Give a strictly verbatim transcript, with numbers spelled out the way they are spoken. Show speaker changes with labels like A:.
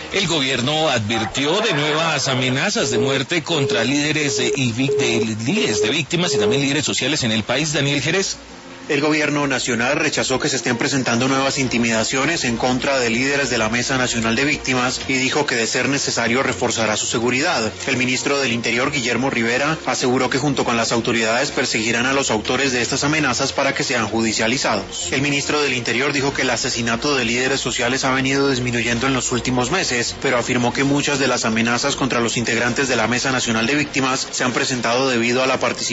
A: El gobierno advirtió de nuevas amenazas de muerte contra líderes de, y, de, líderes de víctimas y también líderes sociales en el país. Daniel Jerez.
B: El gobierno nacional rechazó que se estén presentando nuevas intimidaciones en contra de líderes de la Mesa Nacional de Víctimas y dijo que de ser necesario reforzará su seguridad. El ministro del Interior, Guillermo Rivera, aseguró que junto con las autoridades perseguirán a los autores de estas amenazas para que sean judicializados. El ministro del Interior dijo que el asesinato de líderes sociales ha venido disminuyendo en los últimos meses, pero afirmó que muchas de las amenazas contra los integrantes de la Mesa Nacional de Víctimas se han presentado debido a la participación